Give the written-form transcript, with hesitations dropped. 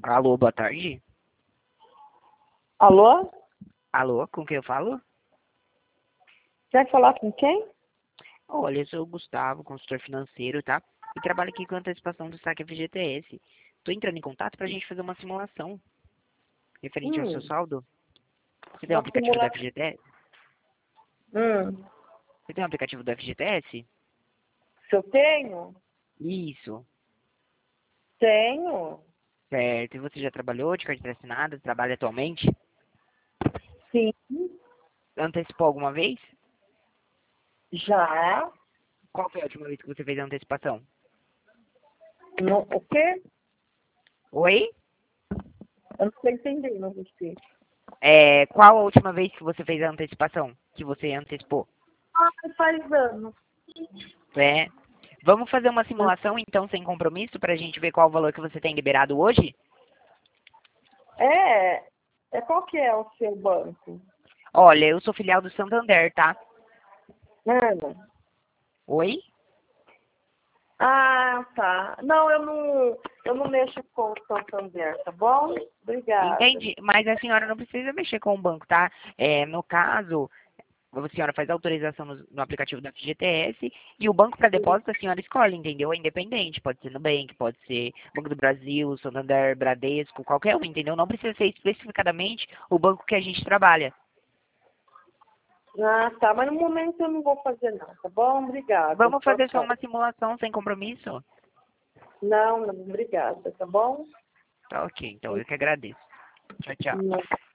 Alô, boa tarde. Alô? Alô, com quem eu falo? Quer falar com quem? Olha, eu sou o Gustavo, consultor financeiro, tá? E trabalho aqui com antecipação do saque FGTS. Tô entrando em contato pra gente fazer uma simulação referente ao seu saldo. Você tem um Uma aplicativo do simulação. FGTS? Hum. Você tem um aplicativo do FGTS? Se eu tenho? Isso, Tenho. certo. E você já trabalhou de carteira assinada? Trabalha atualmente? Sim. Antecipou alguma vez? Já. Qual foi a última vez que você fez a antecipação? No, o quê? Oi? Eu não estou entendendo você. Qual a última vez que você fez a antecipação? Que você antecipou? Ah, faz anos. É. Vamos fazer uma simulação, então, sem compromisso, para a gente ver qual o valor que você tem liberado hoje? Qual que é o seu banco? Olha, eu sou filial do Santander, tá? Ana. Oi? Ah, tá. Não, eu não mexo com o Santander, tá bom? Obrigada. Entendi. Mas a senhora não precisa mexer com o banco, tá? No caso, a senhora faz a autorização no aplicativo da FGTS e o banco para depósito a senhora escolhe, entendeu? É independente. Pode ser Nubank, pode ser Banco do Brasil, Santander, Bradesco, qualquer um, entendeu? Não precisa ser especificadamente o banco que a gente trabalha. Ah, tá. Mas no momento eu não vou fazer não, tá bom? Obrigada. Vamos Tchau, fazer só tchau. uma simulação sem compromisso? Não, obrigada, tá bom? Tá ok, então eu que agradeço. Tchau, tchau. Não.